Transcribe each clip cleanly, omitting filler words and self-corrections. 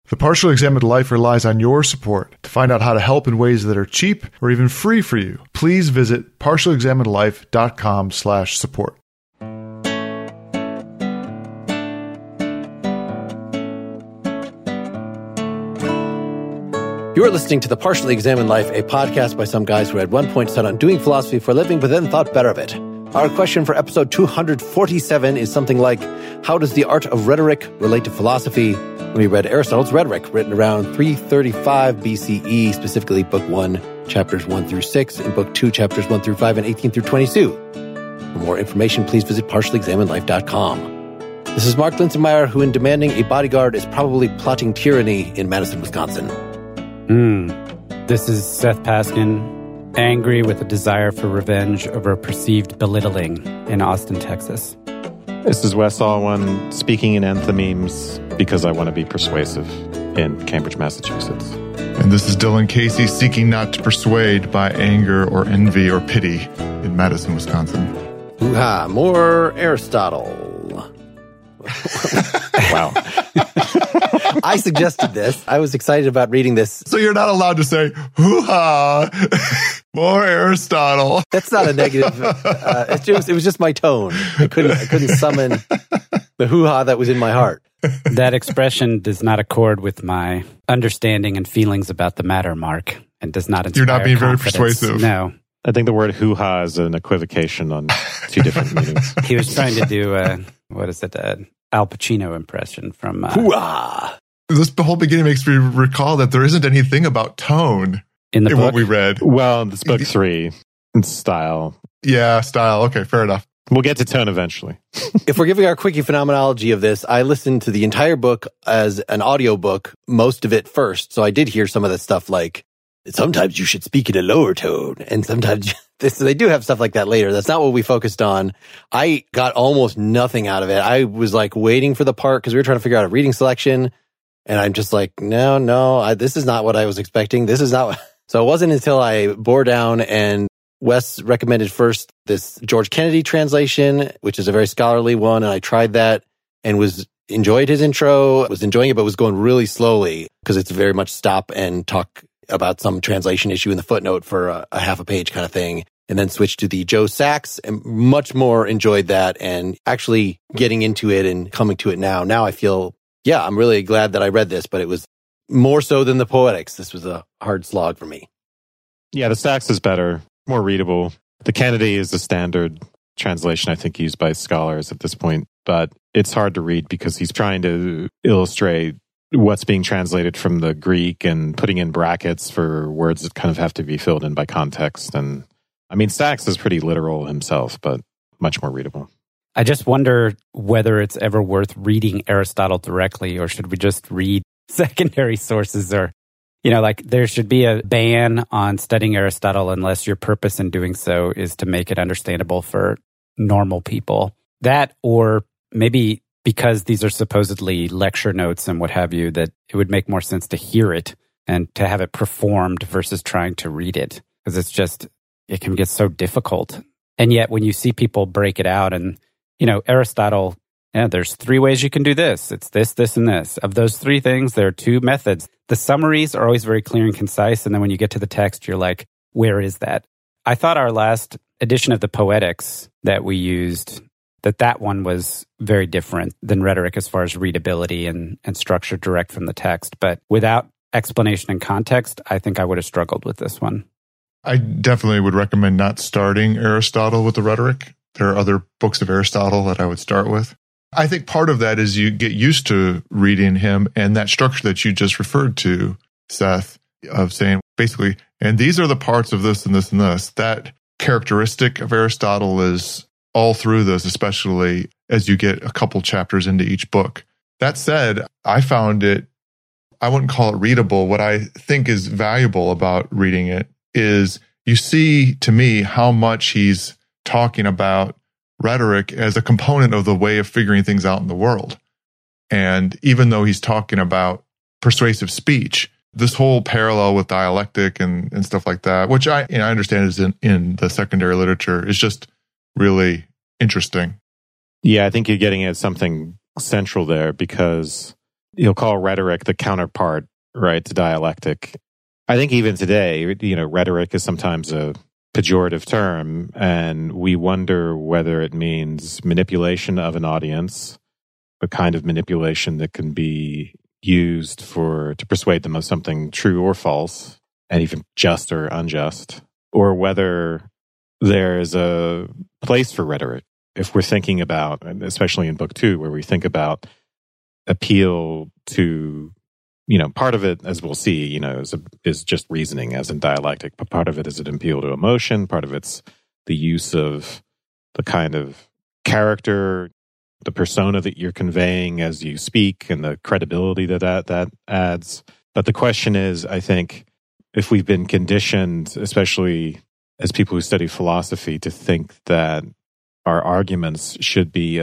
The Partially Examined Life relies on your support. To find out how to help in ways that are cheap or even free for you, please visit partiallyexaminedlife.com/support. You are listening to The Partially Examined Life, a podcast by some guys who at one point set on doing philosophy for a living, but then thought better of it. Our question for episode 247 is something like, how does the art of rhetoric relate to philosophy? We read Aristotle's Rhetoric, written around 335 BCE, specifically Book 1, chapters 1 through 6, and Book 2, chapters 1 through 5, and 18 through 22. For more information, please visit partiallyexaminedlife.com. This is Mark Linsenmeyer, who in demanding a bodyguard is probably plotting tyranny in Madison, Wisconsin. This is Seth Paskin, angry with a desire for revenge over a perceived belittling in Austin, Texas. This is Wes Alwan, speaking in enthymemes because I want to be persuasive in Cambridge, Massachusetts. And this is Dylan Casey, seeking not to persuade by anger or envy or pity in Madison, Wisconsin. Hoo-ha, more Aristotle. Wow. I suggested this. I was excited about reading this. So you're not allowed to say, hoo-ha, more Aristotle. That's not a negative. It was just my tone. I couldn't summon the hoo-ha that was in my heart. That expression does not accord with my understanding and feelings about the matter, Mark, and does not inspire You're not being confidence. very persuasive. No. I think the word hoo-ha is an equivocation on two different meanings. He was trying to do, Al Pacino impression from... Hoo-ha! This whole beginning makes me recall that there isn't anything about tone in the book? what we read. Well, it's book 3. It's style. Yeah, style. Okay, fair enough. We'll get to tone eventually. If we're giving our quickie phenomenology of this, I listened to the entire book as an audiobook, most of it first. So I did hear some of the stuff like, sometimes you should speak in a lower tone. And sometimes they do have stuff like that later. That's not what we focused on. I got almost nothing out of it. I was like waiting for the part because we were trying to figure out a reading selection. And I'm just like, no, this is not what I was expecting. This is not. So it wasn't until I bore down and Wes recommended first this George Kennedy translation, which is a very scholarly one. And I tried that and enjoyed his intro, was enjoying it, but was going really slowly because it's very much stop and talk about some translation issue in the footnote for a half a page kind of thing. And then switched to the Joe Sachs and much more enjoyed that and actually getting into it and coming to it now. Now I feel, yeah, I'm really glad that I read this, but it was more so than the Poetics. This was a hard slog for me. Yeah, the Sachs is better, more readable. The Kennedy is the standard translation, I think, used by scholars at this point. But it's hard to read because he's trying to illustrate what's being translated from the Greek and putting in brackets for words that kind of have to be filled in by context. And I mean, Sachs is pretty literal himself, but much more readable. I just wonder whether it's ever worth reading Aristotle directly, or should we just read secondary sources, or, like there should be a ban on studying Aristotle unless your purpose in doing so is to make it understandable for normal people. That, or maybe because these are supposedly lecture notes and what have you, that it would make more sense to hear it and to have it performed versus trying to read it. Because it can get so difficult. And yet when you see people break it out and, Aristotle, there's 3 ways you can do this. It's this, this, and this. Of those 3 things, there are 2 methods. The summaries are always very clear and concise. And then when you get to the text, you're like, where is that? I thought our last edition of the Poetics that we used, that one was very different than Rhetoric as far as readability and structure direct from the text. But without explanation and context, I think I would have struggled with this one. I definitely would recommend not starting Aristotle with the Rhetoric. There are other books of Aristotle that I would start with. I think part of that is you get used to reading him and that structure that you just referred to, Seth, of saying basically, and these are the parts of this and this and this. That characteristic of Aristotle is all through this, especially as you get a couple chapters into each book. That said, I found it, I wouldn't call it readable. What I think is valuable about reading it is you see, to me, how much he's talking about rhetoric as a component of the way of figuring things out in the world. And even though he's talking about persuasive speech, this whole parallel with dialectic and stuff like that, which I understand is in the secondary literature, is just really interesting. Yeah, I think you're getting at something central there, because He'll call rhetoric the counterpart, right, to dialectic. I think even today, rhetoric is sometimes a pejorative term, and we wonder whether it means manipulation of an audience, the kind of manipulation that can be used to persuade them of something true or false, and even just or unjust, or whether there is a place for rhetoric. If we're thinking about, especially in book 2, where we think about appeal to, part of it, as we'll see, is just reasoning, as in dialectic, but part of it is an appeal to emotion, part of it's the use of the kind of character, the persona that you're conveying as you speak, and the credibility that adds. But the question is, I think, if we've been conditioned, especially as people who study philosophy, to think that our arguments should be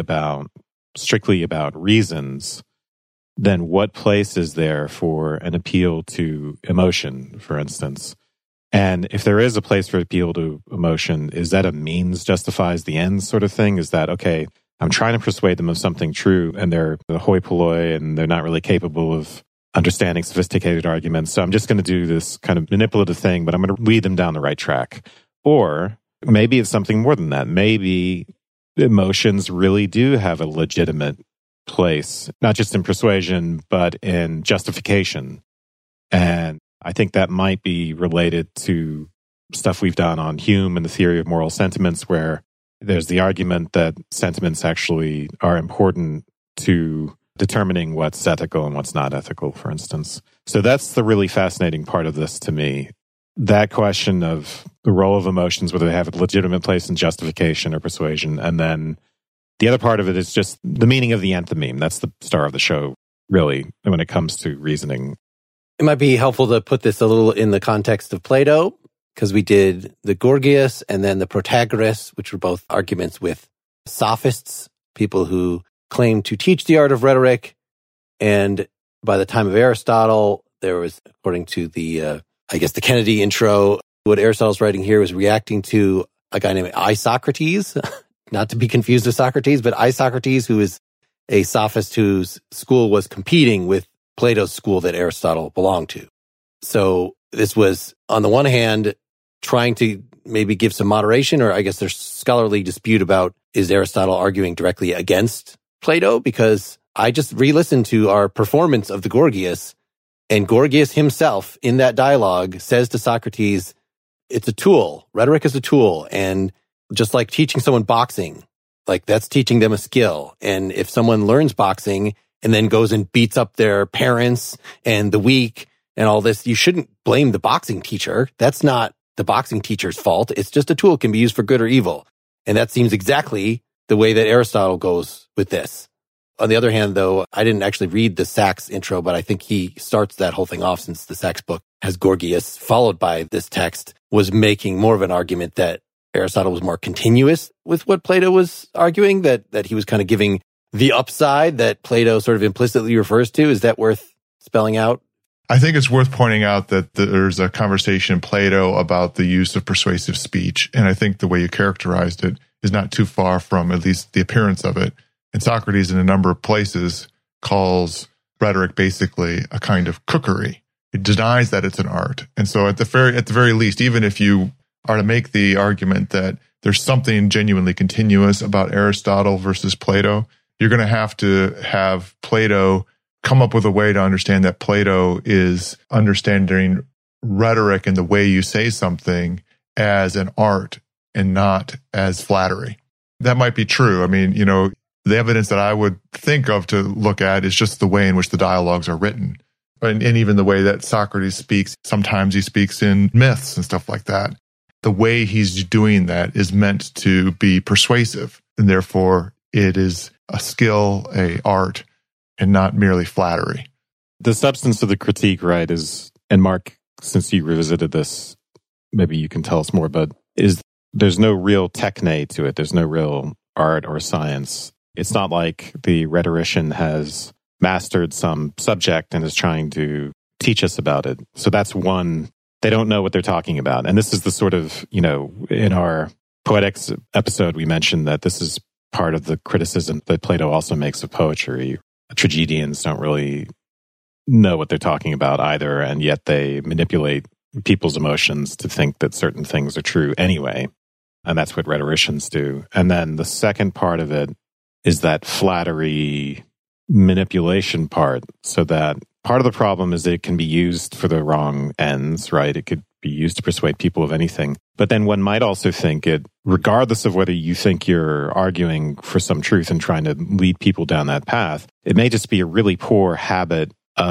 strictly about reasons, then what place is there for an appeal to emotion, for instance? And if there is a place for appeal to emotion, is that a means justifies the end sort of thing? Is that, okay, I'm trying to persuade them of something true, and they're hoi polloi, and they're not really capable of understanding sophisticated arguments, so I'm just going to do this kind of manipulative thing, but I'm going to lead them down the right track. Or maybe it's something more than that. Maybe emotions really do have a legitimate place, not just in persuasion, but in justification. And I think that might be related to stuff we've done on Hume and the theory of moral sentiments, where there's the argument that sentiments actually are important to determining what's ethical and what's not ethical, for instance. So that's the really fascinating part of this to me. That question of the role of emotions, whether they have a legitimate place in justification or persuasion. And then the other part of it is just the meaning of the enthymeme. That's the star of the show, really, when it comes to reasoning. It might be helpful to put this a little in the context of Plato, because we did the Gorgias and then the Protagoras, which were both arguments with sophists, people who claim to teach the art of rhetoric. And by the time of Aristotle, there was, according to the Kennedy intro, what Aristotle's writing here was reacting to a guy named Isocrates, not to be confused with Socrates, but Isocrates, who is a sophist whose school was competing with Plato's school that Aristotle belonged to. So this was, on the one hand, trying to maybe give some moderation, or I guess there's scholarly dispute about, is Aristotle arguing directly against Plato? Because I just re-listened to our performance of the Gorgias, and Gorgias himself in that dialogue says to Socrates, it's a tool. Rhetoric is a tool. And just like teaching someone boxing, like that's teaching them a skill. And if someone learns boxing and then goes and beats up their parents and the weak and all this, you shouldn't blame the boxing teacher. That's not the boxing teacher's fault. It's just a tool, can be used for good or evil. And that seems exactly the way that Aristotle goes with this. On the other hand, though, I didn't actually read the Sachs intro, but I think he starts that whole thing off, since the Sachs book has Gorgias followed by this text, was making more of an argument that Aristotle was more continuous with what Plato was arguing, that he was kind of giving the upside that Plato sort of implicitly refers to. Is that worth spelling out? I think it's worth pointing out that there's a conversation in Plato about the use of persuasive speech, and I think the way you characterized it is not too far from at least the appearance of it. And Socrates, in a number of places, calls rhetoric basically a kind of cookery. It denies that it's an art. And so at the very least, even if you are to make the argument that there's something genuinely continuous about Aristotle versus Plato, you're going to have Plato come up with a way to understand that Plato is understanding rhetoric and the way you say something as an art and not as flattery. That might be true. I mean, the evidence that I would think of to look at is just the way in which the dialogues are written. And even the way that Socrates speaks. Sometimes he speaks in myths and stuff like that. The way he's doing that is meant to be persuasive, and therefore it is a skill, a art, and not merely flattery. The substance of the critique, right, is, and Mark, since you revisited this, maybe you can tell us more, but there's no real techne to it. There's no real art or science. It's not like the rhetorician has mastered some subject and is trying to teach us about it. So that's one, they don't know what they're talking about. And this is the sort of, in our poetics episode, we mentioned that this is part of the criticism that Plato also makes of poetry. Tragedians don't really know what they're talking about either, and yet they manipulate people's emotions to think that certain things are true anyway. And that's what rhetoricians do. And then the second part of it is that flattery manipulation part. So that part of the problem is that it can be used for the wrong ends, right? It could be used to persuade people of anything. But then one might also think it, regardless of whether you think you're arguing for some truth and trying to lead people down that path, it may just be a really poor habit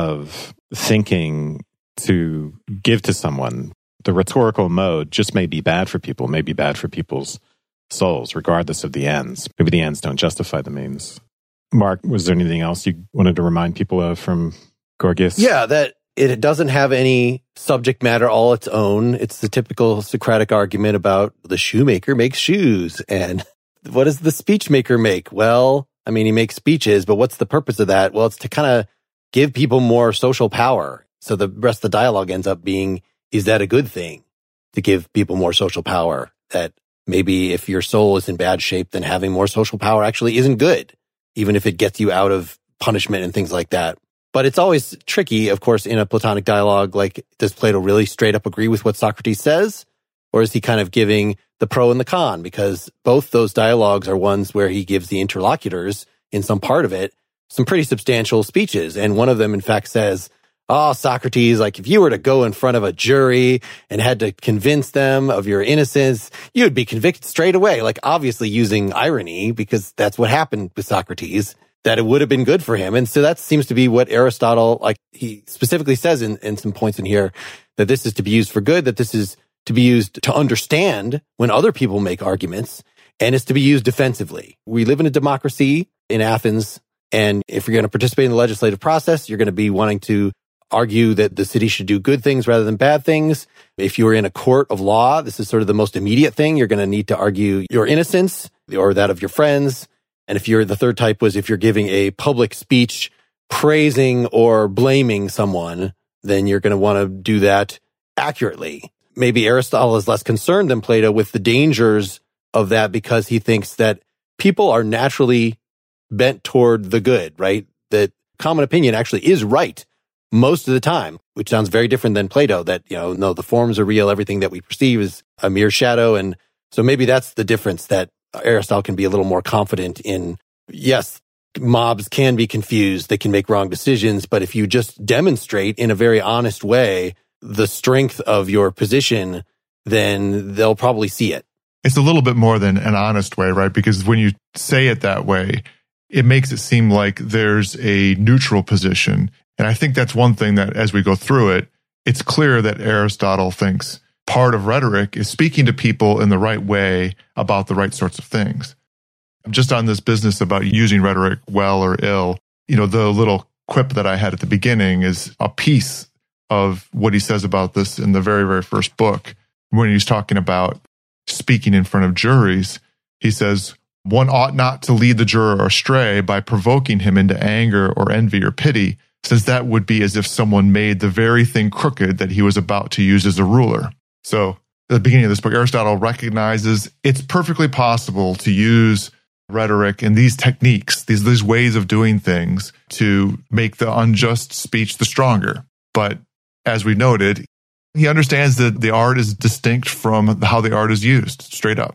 of thinking to give to someone. The rhetorical mode just may be bad for people, may be bad for people's souls, regardless of the ends. Maybe the ends don't justify the means. Mark, was there anything else you wanted to remind people of from Gorgias? Yeah, that it doesn't have any subject matter all its own. It's the typical Socratic argument about the shoemaker makes shoes. And what does the speechmaker make? Well, I mean, he makes speeches, but what's the purpose of that? Well, it's to kind of give people more social power. So the rest of the dialogue ends up being, is that a good thing to give people more social power? That maybe if your soul is in bad shape, then having more social power actually isn't good, even if it gets you out of punishment and things like that. But it's always tricky, of course, in a Platonic dialogue. Like, does Plato really straight up agree with what Socrates says? Or is he kind of giving the pro and the con? Because both those dialogues are ones where he gives the interlocutors, in some part of it, some pretty substantial speeches. And one of them, in fact, says, oh, Socrates, like if you were to go in front of a jury and had to convince them of your innocence, you would be convicted straight away. Like, obviously using irony, because that's what happened with Socrates, that it would have been good for him. And so that seems to be what Aristotle, like he specifically says in some points in here, that this is to be used for good, that this is to be used to understand when other people make arguments, and it's to be used defensively. We live in a democracy in Athens, and if you're going to participate in the legislative process, you're going to be wanting to argue that the city should do good things rather than bad things. If you're in a court of law, this is sort of the most immediate thing. You're going to need to argue your innocence or that of your friends. And if you're the third type was if you're giving a public speech praising or blaming someone, then you're going to want to do that accurately. Maybe Aristotle is less concerned than Plato with the dangers of that because he thinks that people are naturally bent toward the good, right? That common opinion actually is right most of the time, which sounds very different than Plato, that, no, the forms are real, everything that we perceive is a mere shadow. And so maybe that's the difference, that Aristotle can be a little more confident in, yes, mobs can be confused, they can make wrong decisions, but if you just demonstrate in a very honest way the strength of your position, then they'll probably see it. It's a little bit more than an honest way, right? Because when you say it that way, it makes it seem like there's a neutral position. And I think that's one thing that as we go through it, it's clear that Aristotle thinks part of rhetoric is speaking to people in the right way about the right sorts of things. Just on this business about using rhetoric well or ill, the little quip that I had at the beginning is a piece of what he says about this in the very, very first book. When he's talking about speaking in front of juries, he says, one ought not to lead the juror astray by provoking him into anger or envy or pity, since that would be as if someone made the very thing crooked that he was about to use as a ruler. So at the beginning of this book, Aristotle recognizes it's perfectly possible to use rhetoric and these techniques, these ways of doing things, to make the unjust speech the stronger. But as we noted, he understands that the art is distinct from how the art is used, straight up.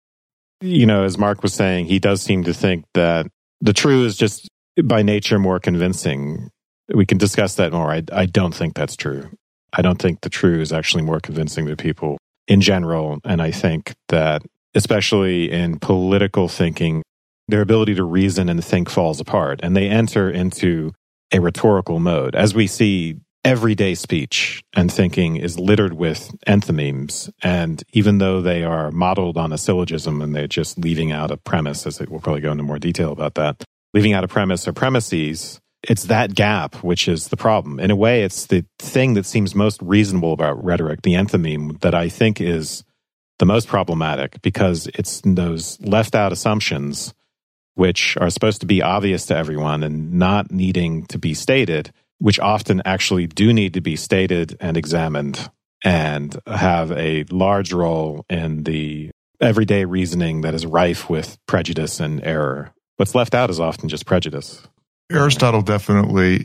As Mark was saying, he does seem to think that the true is just by nature more convincing. We can discuss that more. I don't think that's true. I don't think the true is actually more convincing to people in general. And I think that, especially in political thinking, their ability to reason and think falls apart. And they enter into a rhetorical mode. As we see, everyday speech and thinking is littered with enthymemes. And even though they are modeled on a syllogism and they're just leaving out a premise, as we'll probably go into more detail about that, leaving out a premise or premises, it's that gap which is the problem. In a way, it's the thing that seems most reasonable about rhetoric, the enthymeme, that I think is the most problematic, because it's those left out assumptions which are supposed to be obvious to everyone and not needing to be stated, which often actually do need to be stated and examined and have a large role in the everyday reasoning that is rife with prejudice and error. What's left out is often just prejudice. Aristotle definitely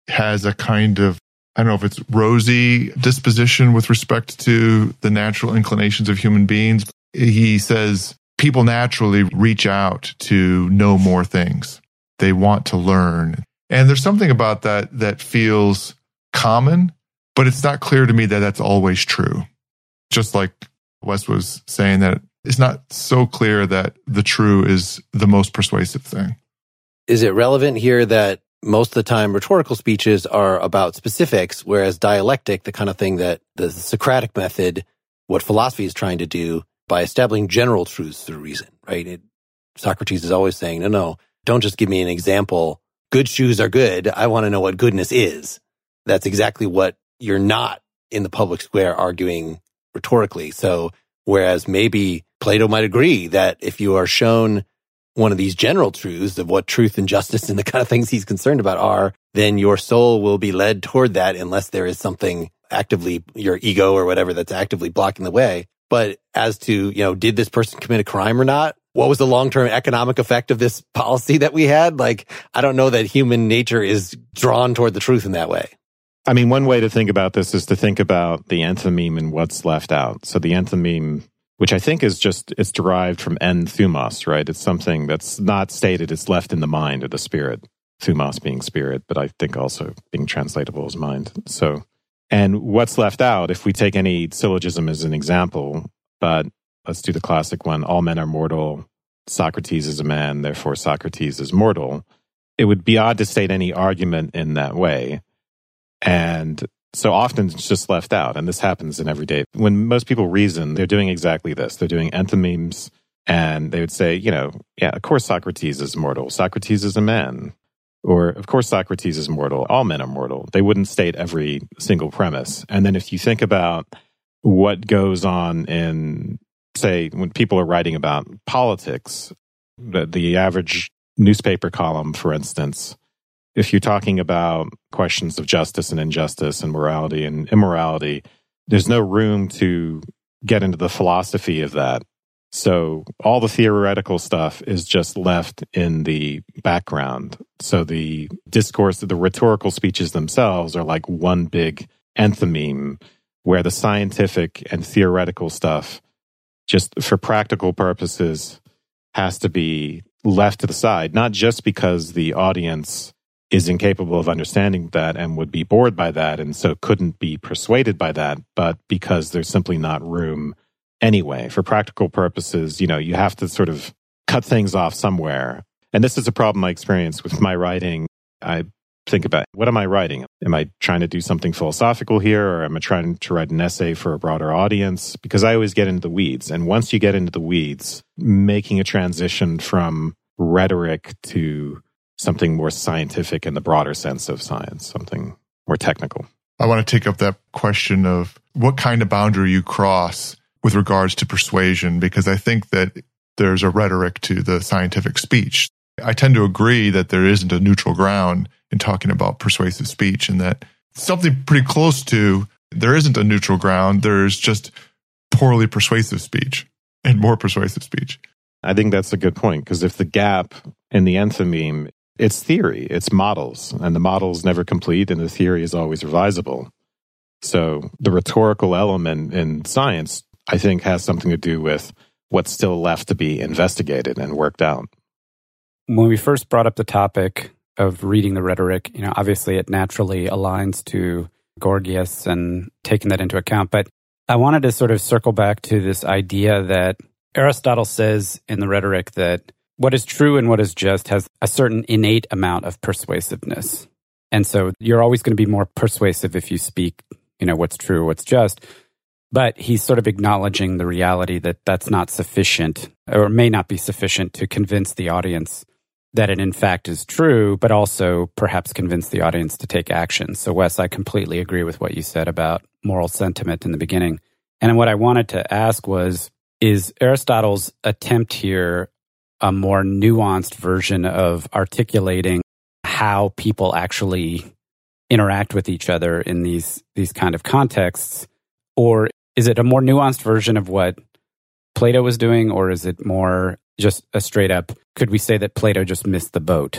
has a kind of, I don't know if it's rosy disposition with respect to the natural inclinations of human beings. He says people naturally reach out to know more things. They want to learn. And there's something about that that feels common, but it's not clear to me that that's always true. Just like Wes was saying, that it's not so clear that the true is the most persuasive thing. Is it relevant here that most of the time rhetorical speeches are about specifics, whereas dialectic, the kind of thing that the Socratic method, what philosophy is trying to do by establishing general truths through reason, right? Socrates is always saying, no, don't just give me an example. Good shoes are good. I want to know what goodness is. That's exactly what you're not in the public square arguing rhetorically. So whereas maybe Plato might agree that if you are shown one of these general truths of what truth and justice and the kind of things he's concerned about are, then your soul will be led toward that unless there is something actively, your ego or whatever, that's actively blocking the way. But as to, did this person commit a crime or not? What was the long-term economic effect of this policy that we had? I don't know that human nature is drawn toward the truth in that way. I mean, one way to think about this is to think about the enthymeme and what's left out. So the enthymeme, which I think is it's derived from enthumos, right? It's something that's not stated, it's left in the mind or the spirit. Thumos being spirit, but I think also being translatable as mind. So, and what's left out, if we take any syllogism as an example, but let's do the classic one, all men are mortal, Socrates is a man, therefore Socrates is mortal. It would be odd to state any argument in that way. And so often it's just left out. And this happens in everyday. When most people reason, they're doing exactly this. They're doing enthymemes, and they would say, of course Socrates is mortal. Socrates is a man. Or, of course Socrates is mortal. All men are mortal. They wouldn't state every single premise. And then if you think about what goes on in, say, when people are writing about politics, the average newspaper column, for instance, if you're talking about questions of justice and injustice and morality and immorality, there's no room to get into the philosophy of that. So all the theoretical stuff is just left in the background. So the discourse, the rhetorical speeches themselves are like one big enthymeme, where the scientific and theoretical stuff, just for practical purposes, has to be left to the side, not just because the audience is incapable of understanding that and would be bored by that and so couldn't be persuaded by that, but because there's simply not room anyway. For practical purposes, you have to sort of cut things off somewhere. And this is a problem I experience with my writing. I think about, what am I writing? Am I trying to do something philosophical here, or am I trying to write an essay for a broader audience? Because I always get into the weeds. And once you get into the weeds, making a transition from rhetoric to something more scientific in the broader sense of science, something more technical. I want to take up that question of what kind of boundary you cross with regards to persuasion, because I think that there's a rhetoric to the scientific speech. I tend to agree that there isn't a neutral ground in talking about persuasive speech, and that something pretty close to there isn't a neutral ground. There's just poorly persuasive speech and more persuasive speech. I think that's a good point, because if the gap in the enthymeme, it's theory, it's models, and the model's never complete, and the theory is always revisable. So the rhetorical element in science, I think, has something to do with what's still left to be investigated and worked out. When we first brought up the topic of reading the rhetoric, obviously it naturally aligns to Gorgias and taking that into account. But I wanted to sort of circle back to this idea that Aristotle says in the rhetoric that what is true and what is just has a certain innate amount of persuasiveness. And so you're always going to be more persuasive if you speak, what's true, what's just. But he's sort of acknowledging the reality that that's not sufficient, or may not be sufficient, to convince the audience that it in fact is true, but also perhaps convince the audience to take action. So Wes, I completely agree with what you said about moral sentiment in the beginning. And what I wanted to ask was, is Aristotle's attempt here a more nuanced version of articulating how people actually interact with each other in these kind of contexts? Or is it a more nuanced version of what Plato was doing, or is it more just a straight up, could we say that Plato just missed the boat?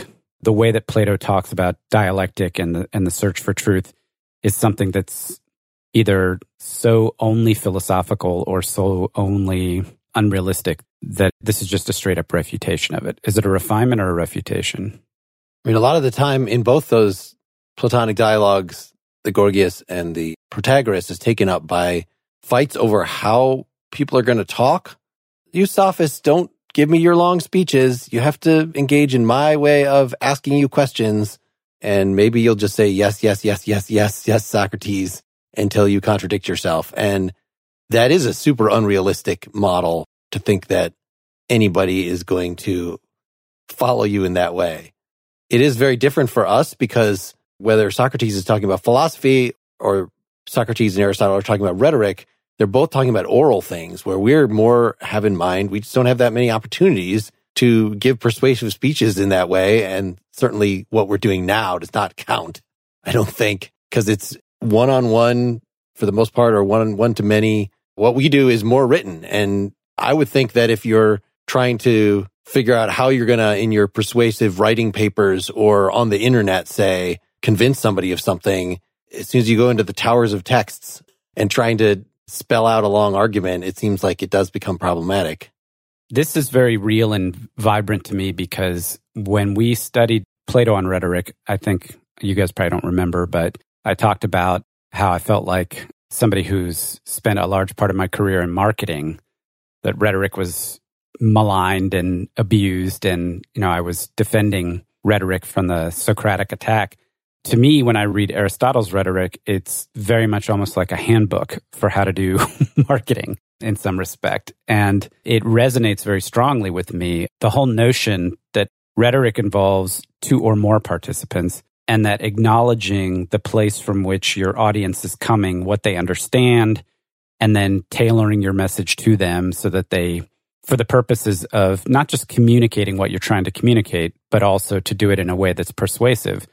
the way that Plato talks about dialectic and the search for truth is something that's either so only philosophical or so only unrealistic that this is just a straight up refutation of it. Is it a refinement or a refutation? I mean, a lot of the time in both those Platonic dialogues, the Gorgias and the Protagoras is taken up by fights over how people are going to talk. You sophists, don't give me your long speeches. You have to engage in my way of asking you questions. And maybe you'll just say, yes, yes, yes, yes, yes, yes, Socrates, until you contradict yourself. And that is a super unrealistic model to think that anybody is going to follow you in that way. It is very different for us because whether Socrates is talking about philosophy or Socrates and Aristotle are talking about rhetoric, they're both talking about oral things where we're more have in mind. We just don't have that many opportunities to give persuasive speeches in that way. And certainly what we're doing now does not count, I don't think, because it's one-on-one for the most part or one-on-one to many. What we do is more written. And I would think that if you're trying to figure out how you're going to, in your persuasive writing papers or on the internet, say, convince somebody of something, as soon as you go into the towers of texts and trying to spell out a long argument, it seems like it does become problematic. This is very real and vibrant to me because when we studied Plato on rhetoric, I think you guys probably don't remember, but I talked about how I felt like somebody who's spent a large part of my career in marketing, that rhetoric was maligned and abused, and I was defending rhetoric from the Socratic attack. To me, when I read Aristotle's rhetoric, it's very much almost like a handbook for how to do marketing in some respect. And it resonates very strongly with me. The whole notion that rhetoric involves two or more participants and that acknowledging the place from which your audience is coming, what they understand, and then tailoring your message to them so that they, for the purposes of not just communicating what you're trying to communicate, but also to do it in a way that's persuasive,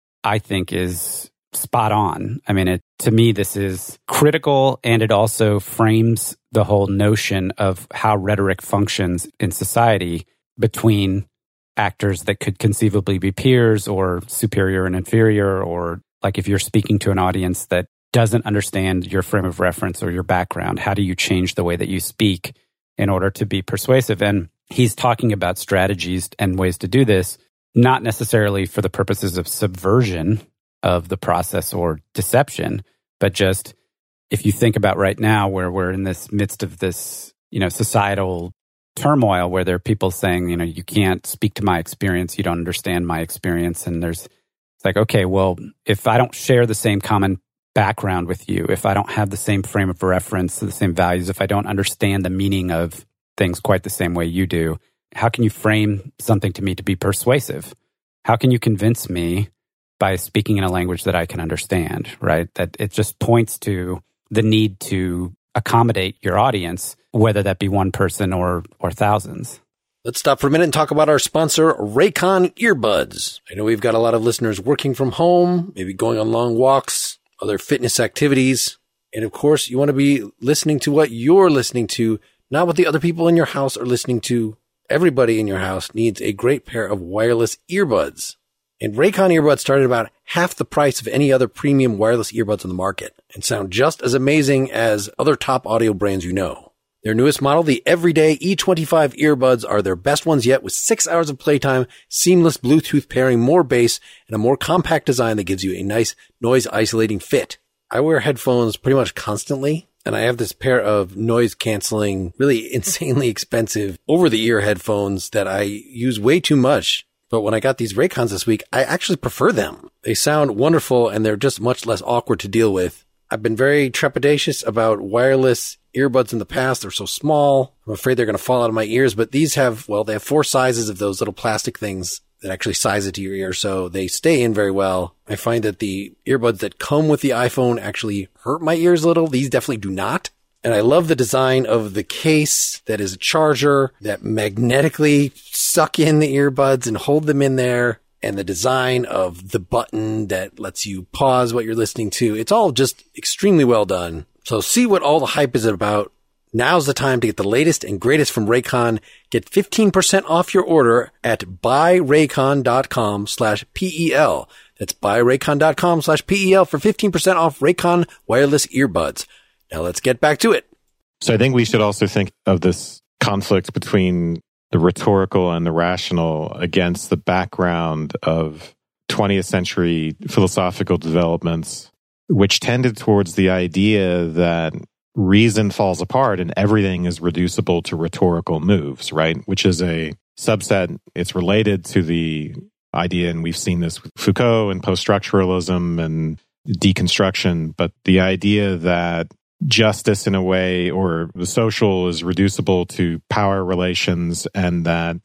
I think is spot on. I mean, to me, this is critical, and it also frames the whole notion of how rhetoric functions in society between actors that could conceivably be peers or superior and inferior, or like if you're speaking to an audience that doesn't understand your frame of reference or your background, how do you change the way that you speak in order to be persuasive? And he's talking about strategies and ways to do this, not necessarily for the purposes of subversion of the process or deception, but just if you think about right now where we're in this midst of this, societal turmoil where there are people saying, you can't speak to my experience, you don't understand my experience. And it's like, okay, well, if I don't share the same common background with you, if I don't have the same frame of reference, the same values, if I don't understand the meaning of things quite the same way you do, how can you frame something to me to be persuasive? How can you convince me by speaking in a language that I can understand, right? That it just points to the need to accommodate your audience, whether that be one person or thousands. Let's stop for a minute and talk about our sponsor, Raycon Earbuds. I know we've got a lot of listeners working from home, maybe going on long walks, other fitness activities. And of course, you want to be listening to what you're listening to, not what the other people in your house are listening to. Everybody in your house needs a great pair of wireless earbuds. And Raycon earbuds start at about half the price of any other premium wireless earbuds on the market and sound just as amazing as other top audio brands you know. Their newest model, the Everyday E25 earbuds, are their best ones yet, with 6 hours of playtime, seamless Bluetooth pairing, more bass, and a more compact design that gives you a nice noise-isolating fit. I wear headphones pretty much constantly, and I have this pair of noise-canceling, really insanely expensive over-the-ear headphones that I use way too much. But when I got these Raycons this week, I actually prefer them. They sound wonderful, and they're just much less awkward to deal with. I've been very trepidatious about wireless earbuds in the past. They're so small. I'm afraid they're going to fall out of my ears, but these have 4 sizes of those little plastic things that actually size it to your ear, so they stay in very well. I find that the earbuds that come with the iPhone actually hurt my ears a little. These definitely do not. And I love the design of the case that is a charger that magnetically suck in the earbuds and hold them in there. And the design of the button that lets you pause what you're listening to. It's all just extremely well done. So see what all the hype is about Now's the time to get the latest and greatest from Raycon. Get 15% off your order at buyraycon.com/PEL. That's buyraycon.com/PEL for 15% off Raycon wireless earbuds. Now let's get back to it. So I think we should also think of this conflict between the rhetorical and the rational against the background of 20th century philosophical developments, which tended towards the idea that reason falls apart and everything is reducible to rhetorical moves, right? Which is a subset. It's related to the idea, and we've seen this with Foucault and post-structuralism and deconstruction, but the idea that justice in a way or the social is reducible to power relations and that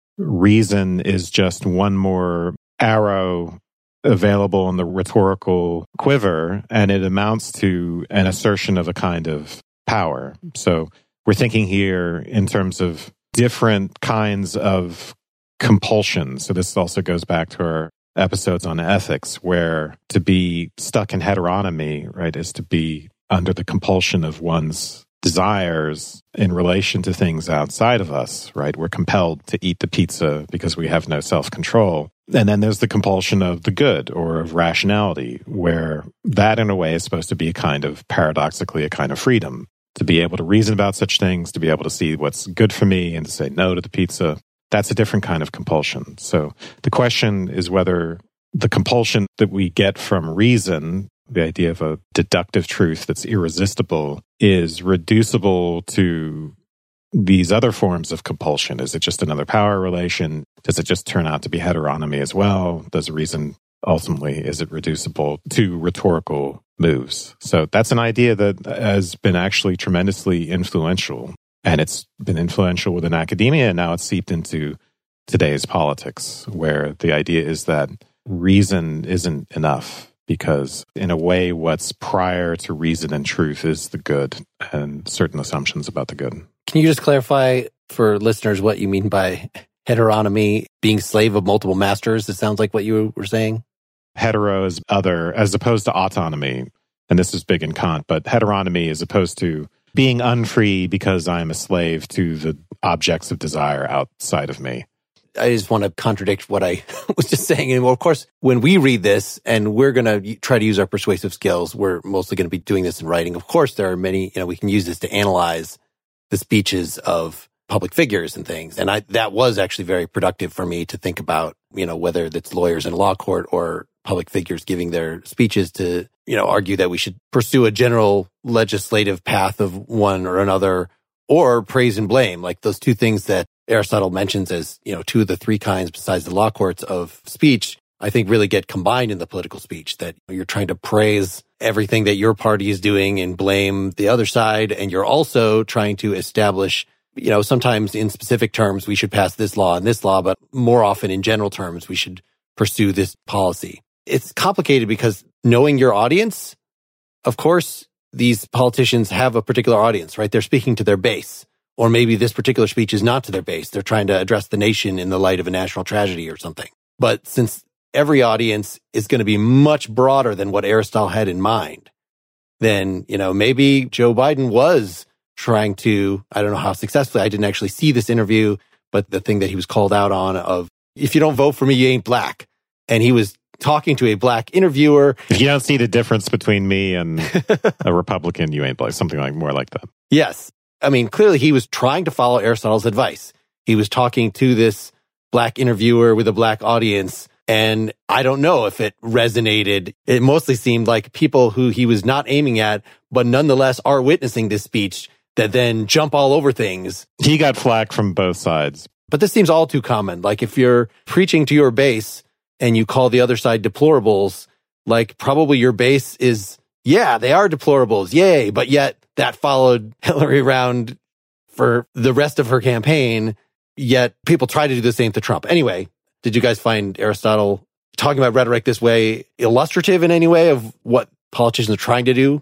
reason is just one more arrow available in the rhetorical quiver, and it amounts to an assertion of a kind of power. So we're thinking here in terms of different kinds of compulsion. So this also goes back to our episodes on ethics, where to be stuck in heteronomy, right, is to be under the compulsion of one's desires in relation to things outside of us, right? We're compelled to eat the pizza because we have no self-control. And then there's the compulsion of the good or of rationality, where that in a way is supposed to be a kind of, paradoxically, a kind of freedom. To be able to reason about such things, to be able to see what's good for me and to say no to the pizza, that's a different kind of compulsion. So the question is whether the compulsion that we get from reason, the idea of a deductive truth that's irresistible, is reducible to these other forms of compulsion. Is it just another power relation? Does it just turn out to be heteronomy as well? Does reason ultimately, is it reducible to rhetorical moves? So that's an idea that has been actually tremendously influential. And it's been influential within academia, and now it's seeped into today's politics, where the idea is that reason isn't enough, because in a way, what's prior to reason and truth is the good and certain assumptions about the good. Can you just clarify for listeners what you mean by heteronomy, being slave of multiple masters? It sounds like what you were saying. Hetero is other, as opposed to autonomy. And this is big in Kant, but heteronomy is opposed to being unfree because I'm a slave to the objects of desire outside of me. I just want to contradict what I was just saying. And well, of course, when we read this and we're going to try to use our persuasive skills, we're mostly going to be doing this in writing. Of course, there are many, we can use this to analyze the speeches of public figures and things. And that was actually very productive for me to think about, whether it's lawyers in law court or public figures giving their speeches to, argue that we should pursue a general legislative path of one or another, or praise and blame, like those two things that Aristotle mentions as, two of the three kinds besides the law courts of speech, I think really get combined in the political speech, that you're trying to praise everything that your party is doing and blame the other side. And you're also trying to establish, sometimes in specific terms, we should pass this law and this law, but more often in general terms, we should pursue this policy. It's complicated because knowing your audience, of course, these politicians have a particular audience, right? They're speaking to their base. Or maybe this particular speech is not to their base. They're trying to address the nation in the light of a national tragedy or something. But since every audience is going to be much broader than what Aristotle had in mind, then, maybe Joe Biden was trying to, I don't know how successfully, I didn't actually see this interview, but the thing that he was called out on of, if you don't vote for me, you ain't black. And he was talking to a black interviewer. If you don't see the difference between me and a Republican, you ain't black. Something like more like that. Yes. I mean, clearly he was trying to follow Aristotle's advice. He was talking to this black interviewer with a black audience, and I don't know if it resonated. It mostly seemed like people who he was not aiming at, but nonetheless are witnessing this speech, that then jump all over things. He got flack from both sides. But this seems all too common. Like if you're preaching to your base and you call the other side deplorables, like probably your base is, yeah, they are deplorables, yay, but yet that followed Hillary around for the rest of her campaign, yet people try to do the same to Trump. Anyway, did you guys find Aristotle talking about rhetoric this way illustrative in any way of what politicians are trying to do?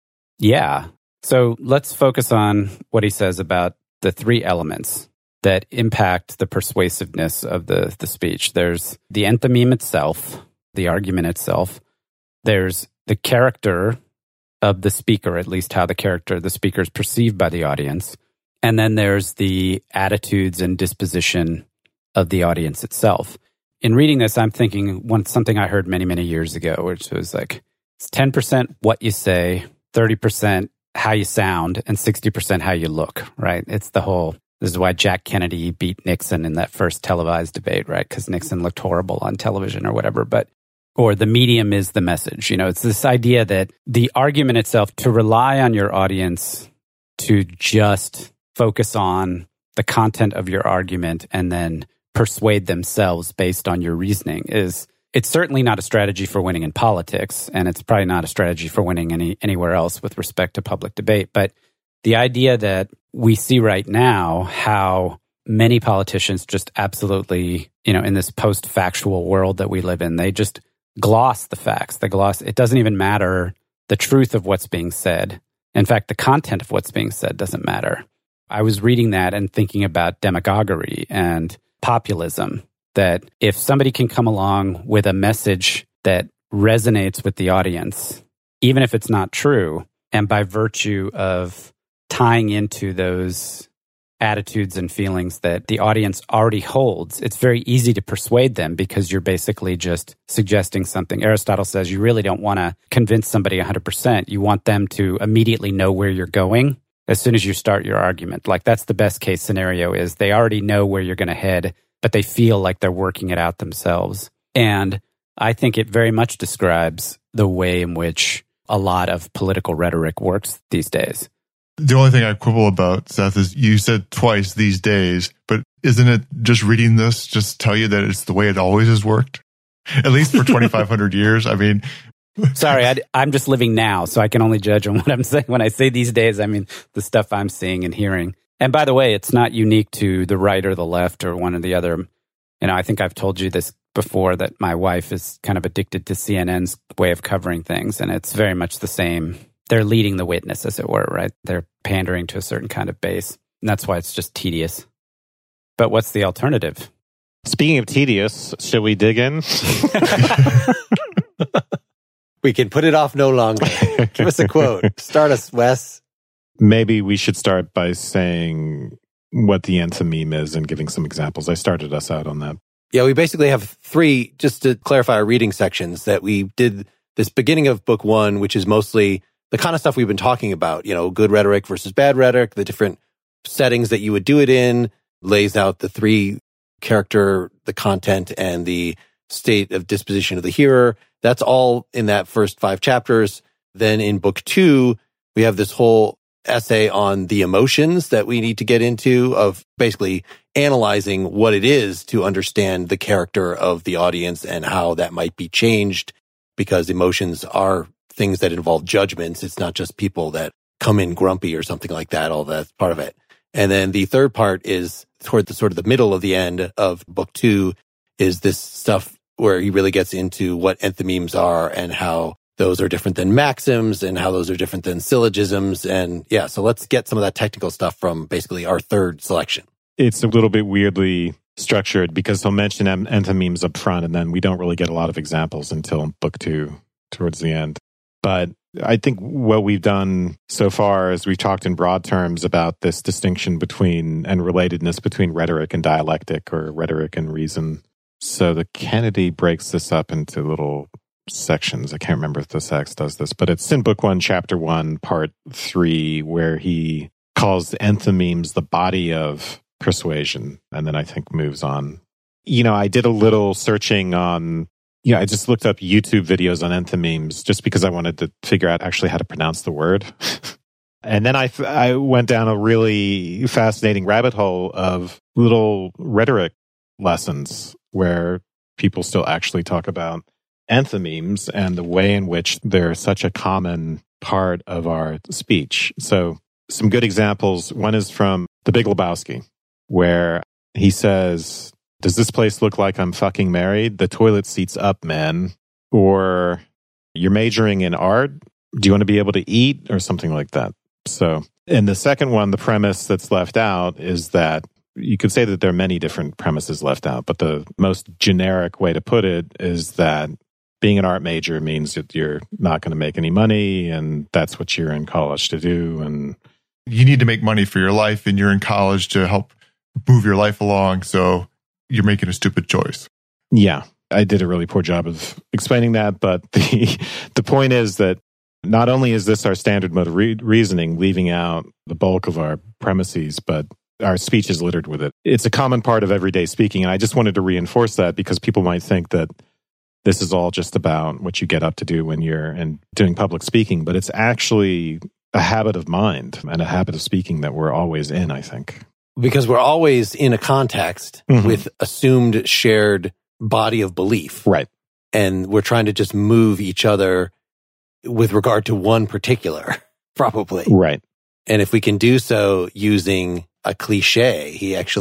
Yeah. So let's focus on what he says about the three elements that impact the persuasiveness of the speech. There's the enthymeme itself, the argument itself. There's the character of the speaker, at least how the speaker is perceived by the audience. And then there's the attitudes and disposition of the audience itself. In reading this, I'm thinking something I heard many, many years ago, which was like, it's 10% what you say, 30% how you sound, and 60% how you look, right? It's this is why Jack Kennedy beat Nixon in that first televised debate, right? Because Nixon looked horrible on television or whatever, or the medium is the message. It's this idea that the argument itself, to rely on your audience to just focus on the content of your argument and then persuade themselves based on your reasoning it's certainly not a strategy for winning in politics, and it's probably not a strategy for winning anywhere else with respect to public debate. But the idea that we see right now how many politicians just absolutely, in this post-factual world that we live in, they just gloss the facts. It doesn't even matter the truth of what's being said. In fact, the content of what's being said doesn't matter. I was reading that and thinking about demagoguery and populism, that if somebody can come along with a message that resonates with the audience, even if it's not true, and by virtue of tying into those attitudes and feelings that the audience already holds, it's very easy to persuade them because you're basically just suggesting something. Aristotle says you really don't want to convince somebody 100%. You want them to immediately know where you're going as soon as you start your argument. Like, that's the best case scenario, is they already know where you're going to head, but they feel like they're working it out themselves. And I think it very much describes the way in which a lot of political rhetoric works these days. The only thing I quibble about, Seth, is you said twice these days, but isn't it just reading this just tell you that it's the way it always has worked? At least for 2,500 years. I mean... Sorry, I'm just living now, so I can only judge on what I'm saying. When I say these days, I mean the stuff I'm seeing and hearing. And by the way, it's not unique to the right or the left or one or the other. I think I've told you this before, that my wife is kind of addicted to CNN's way of covering things, and it's very much the same. They're leading the witness, as it were, right? They're pandering to a certain kind of base, and that's why it's just tedious. But what's the alternative? Speaking of tedious, shall we dig in? We can put it off no longer. Give us a quote. Start us, Wes. Maybe we should start by saying what the enthymeme is and giving some examples. I started us out on that. Yeah, we basically have 3, just to clarify our reading sections, that we did this beginning of book 1, which is mostly the kind of stuff we've been talking about, good rhetoric versus bad rhetoric, the different settings that you would do it in, lays out the 3 character, the content, and the state of disposition of the hearer. That's all in that first 5 chapters. Then in book 2, we have this whole essay on the emotions that we need to get into, of basically analyzing what it is to understand the character of the audience and how that might be changed, because emotions are things that involve judgments. It's not just people that come in grumpy or something like that. All that's part of it. And then the third part is toward the sort of the middle of the end of book 2, is this stuff where he really gets into what enthymemes are and how those are different than maxims and how those are different than syllogisms. And yeah, so let's get some of that technical stuff from basically our third selection. It's a little bit weirdly structured because he'll mention enthymemes up front, and then we don't really get a lot of examples until book 2 towards the end. But I think what we've done so far is we've talked in broad terms about this distinction between and relatedness between rhetoric and dialectic, or rhetoric and reason. So the Kennedy breaks this up into little sections. I can't remember if the Sachs does this, but it's in book 1, chapter 1, part 3, where he calls enthymemes the body of persuasion, and then I think moves on. I did a little searching on, I just looked up YouTube videos on enthymemes just because I wanted to figure out actually how to pronounce the word. And then I went down a really fascinating rabbit hole of little rhetoric lessons where people still actually talk about enthymemes and the way in which they're such a common part of our speech. So some good examples. One is from The Big Lebowski, where he says, "Does this place look like I'm fucking married? The toilet seat's up, man." Or, "You're majoring in art? Do you want to be able to eat?" Or something like that. So, and the second one, the premise that's left out is that you could say that there are many different premises left out, but the most generic way to put it is that being an art major means that you're not going to make any money, and that's what you're in college to do. And you need to make money for your life, and you're in college to help move your life along. So you're making a stupid choice. Yeah, I did a really poor job of explaining that. But the point is that not only is this our standard mode of reasoning, leaving out the bulk of our premises, but our speech is littered with it. It's a common part of everyday speaking. And I just wanted to reinforce that because people might think that this is all just about what you get up to do when you're doing public speaking, but it's actually a habit of mind and a habit of speaking that we're always in, I think. Because we're always in a context with assumed shared body of belief. Right. And we're trying to just move each other with regard to one particular, probably. Right. And if we can do so using a cliche,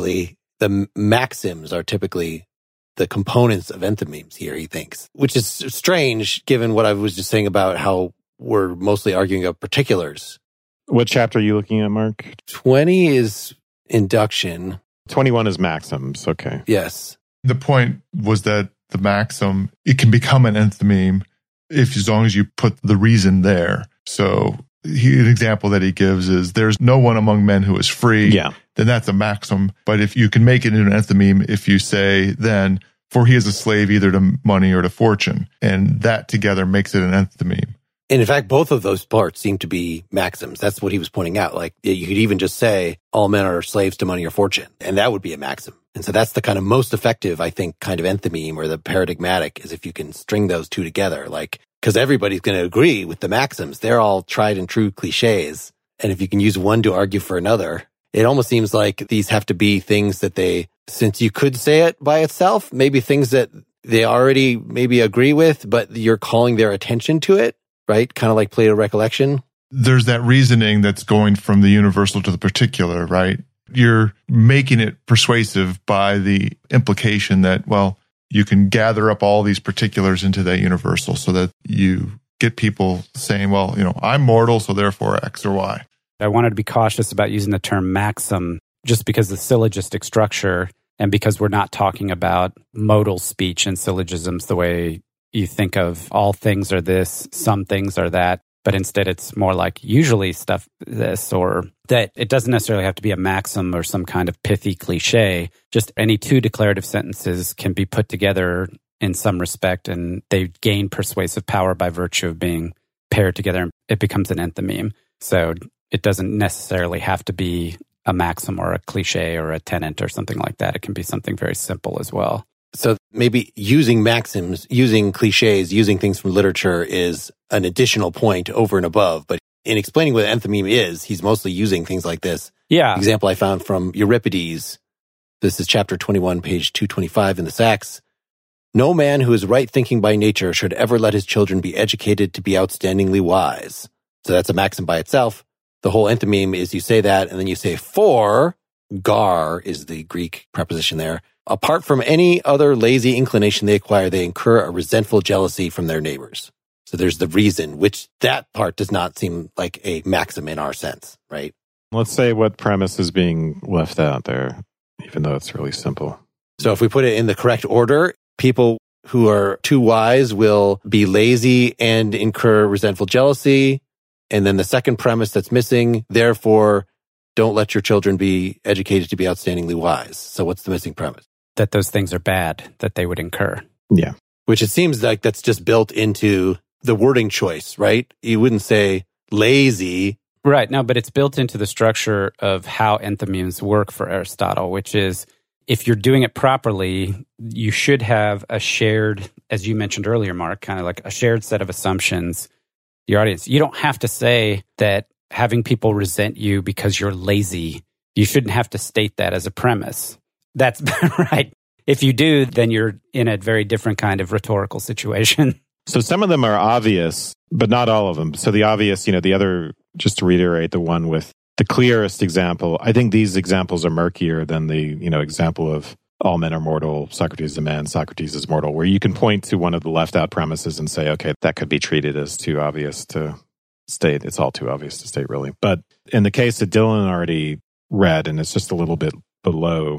the maxims are typically the components of enthymemes here, he thinks, which is strange given what I was just saying about how we're mostly arguing about particulars. What chapter are you looking at, Mark? 20 is induction. 21 is maxims. Okay. Yes. The point was that the maxim, it can become an enthymeme as long as you put the reason there. So an example that he gives is there's no one among men who is free. Yeah. Then that's a maxim. But if you can make it into an enthymeme, if you say then, for he is a slave either to money or to fortune, and that together makes it an enthymeme. And in fact, both of those parts seem to be maxims. That's what he was pointing out. Like you could even just say all men are slaves to money or fortune, and that would be a maxim. And so that's the kind of most effective, I think, kind of enthymeme or the paradigmatic is if you can string those two together, like, because everybody's going to agree with the maxims. They're all tried and true cliches. And if you can use one to argue for another, it almost seems like these have to be things that since you could say it by itself, maybe things that they already maybe agree with, but you're calling their attention to it, right? Kind of like Plato recollection. There's that reasoning that's going from the universal to the particular, right? You're making it persuasive by the implication that, well, you can gather up all these particulars into that universal so that you get people saying, well, I'm mortal, so therefore X or Y. I wanted to be cautious about using the term maxim just because of the syllogistic structure and because we're not talking about modal speech and syllogisms the way you think of all things are this, some things are that. But instead, it's more like usually stuff this or that. It doesn't necessarily have to be a maxim or some kind of pithy cliche. Just any two declarative sentences can be put together in some respect, and they gain persuasive power by virtue of being paired together, and it becomes an enthymeme. So it doesn't necessarily have to be a maxim or a cliche or a tenet or something like that. It can be something very simple as well. So maybe using maxims, using cliches, using things from literature is an additional point over and above. But in explaining what enthymeme is, he's mostly using things like this. Yeah. Example I found from Euripides. This is chapter 21, page 225 in the Sax. No man who is right thinking by nature should ever let his children be educated to be outstandingly wise. So that's a maxim by itself. The whole enthymeme is you say that, and then you say for, gar is the Greek preposition there. Apart from any other lazy inclination they acquire, they incur a resentful jealousy from their neighbors. So there's the reason, which that part does not seem like a maxim in our sense, right? Let's say what premise is being left out there, even though it's really simple. So if we put it in the correct order, people who are too wise will be lazy and incur resentful jealousy. And then the second premise that's missing, therefore, don't let your children be educated to be outstandingly wise. So what's the missing premise? That those things are bad, that they would incur. Yeah. Which it seems like that's just built into the wording choice, right? You wouldn't say lazy. Right. No, but it's built into the structure of how enthymemes work for Aristotle, which is if you're doing it properly, you should have a shared, as you mentioned earlier, Mark, kind of like a shared set of assumptions. Your audience, you don't have to say that having people resent you because you're lazy. You shouldn't have to state that as a premise. That's right. If you do, then you're in a very different kind of rhetorical situation. So some of them are obvious, but not all of them. So the obvious, the other, just to reiterate, the one with the clearest example, I think these examples are murkier than the, example of all men are mortal, Socrates is a man, Socrates is mortal, where you can point to one of the left out premises and say, okay, that could be treated as too obvious to state. It's all too obvious to state, really. But in the case that Dylan already read, and it's just a little bit below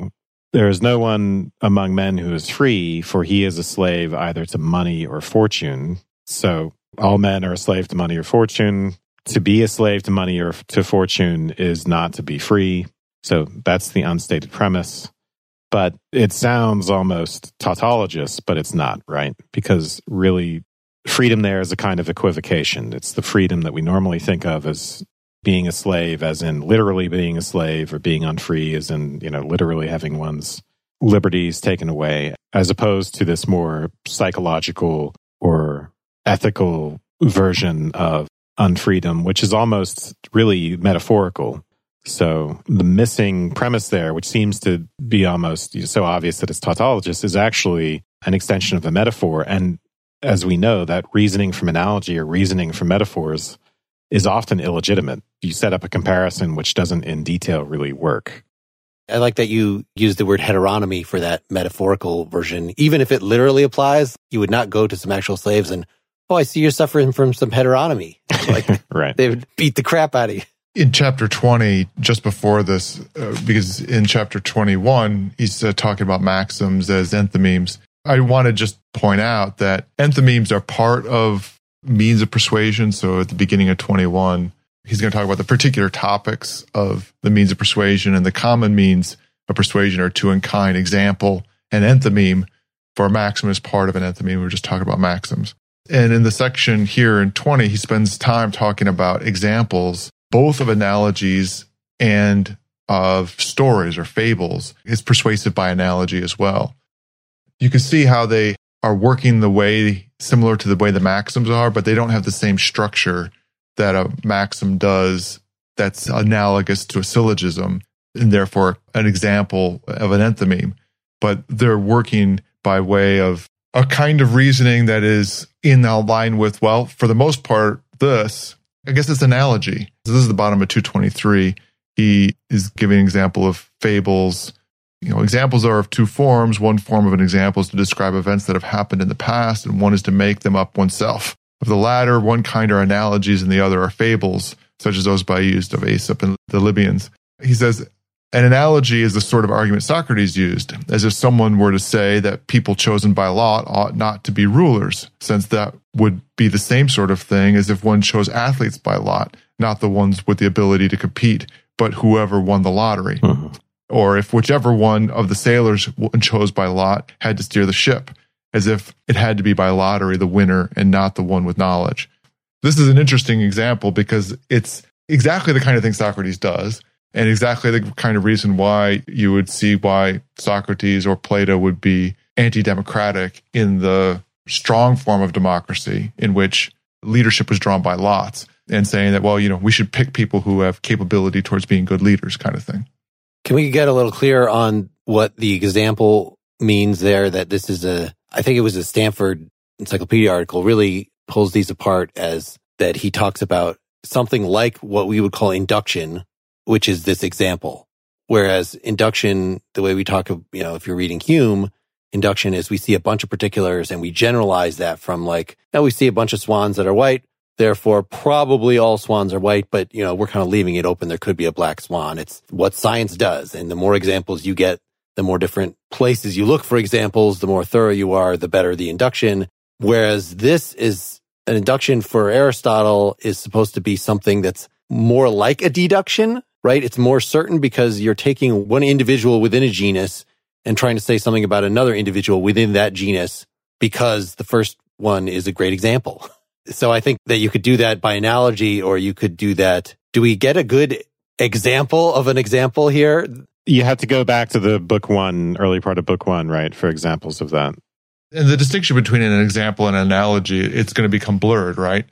There is no one among men who is free, for he is a slave either to money or fortune. So all men are a slave to money or fortune. To be a slave to money or to fortune is not to be free. So that's the unstated premise. But it sounds almost tautologist, but it's not, right? Because really, freedom there is a kind of equivocation. It's the freedom that we normally think of as being a slave, as in literally being a slave, or being unfree, as in, literally having one's liberties taken away, as opposed to this more psychological or ethical version of unfreedom, which is almost really metaphorical. So the missing premise there, which seems to be almost so obvious that it's tautologist, is actually an extension of the metaphor. And as we know, that reasoning from analogy or reasoning from metaphors is often illegitimate. You set up a comparison which doesn't in detail really work. I like that you use the word heteronomy for that metaphorical version. Even if it literally applies, you would not go to some actual slaves and, oh, I see you're suffering from some heteronomy. Like, right. They would beat the crap out of you. In chapter 20, just before this, because in chapter 21, he's talking about maxims as enthymemes. I want to just point out that enthymemes are part of means of persuasion. So at the beginning of 21, he's going to talk about the particular topics of the means of persuasion, and the common means of persuasion are two in kind, example, and enthymeme. For a maxim is part of an enthymeme. We're just talking about maxims. And in the section here in 20, he spends time talking about examples, both of analogies and of stories or fables. It's persuasive by analogy as well. You can see how they are working the way similar to the way the maxims are, but they don't have the same structure that a maxim does that's analogous to a syllogism, and therefore an example of an enthymeme. But they're working by way of a kind of reasoning that is in line with, well, for the most part, this, I guess it's analogy. So this is the bottom of 223. He is giving an example of fables. Examples are of two forms. One form of an example is to describe events that have happened in the past, and one is to make them up oneself. Of the latter, one kind are analogies, and the other are fables, such as those by used of Aesop and the Libyans. He says, an analogy is the sort of argument Socrates used, as if someone were to say that people chosen by lot ought not to be rulers, since that would be the same sort of thing as if one chose athletes by lot, not the ones with the ability to compete, but whoever won the lottery. Mm-hmm. Or if whichever one of the sailors one chose by lot had to steer the ship, as if it had to be by lottery the winner and not the one with knowledge. This is an interesting example because it's exactly the kind of thing Socrates does, and exactly the kind of reason why you would see why Socrates or Plato would be anti-democratic in the strong form of democracy in which leadership was drawn by lots, and saying that, well, we should pick people who have capability towards being good leaders kind of thing. Can we get a little clearer on what the example means there? That this is I think it was a Stanford Encyclopedia article, really pulls these apart as that he talks about something like what we would call induction, which is this example. Whereas induction, the way we talk of, if you're reading Hume, induction is we see a bunch of particulars and we generalize that from now we see a bunch of swans that are white, therefore probably all swans are white, but we're kind of leaving it open. There could be a black swan. It's what science does. And the more examples you get, the more different places you look for examples, the more thorough you are, the better the induction. Whereas this is an induction for Aristotle is supposed to be something that's more like a deduction, right? It's more certain because you're taking one individual within a genus and trying to say something about another individual within that genus because the first one is a great example. So I think that you could do that by analogy, or you could do that. Do we get a good example of an example here? You have to go back to the book one, early part of book one, right, for examples of that. And the distinction between an example and an analogy, it's going to become blurred, right?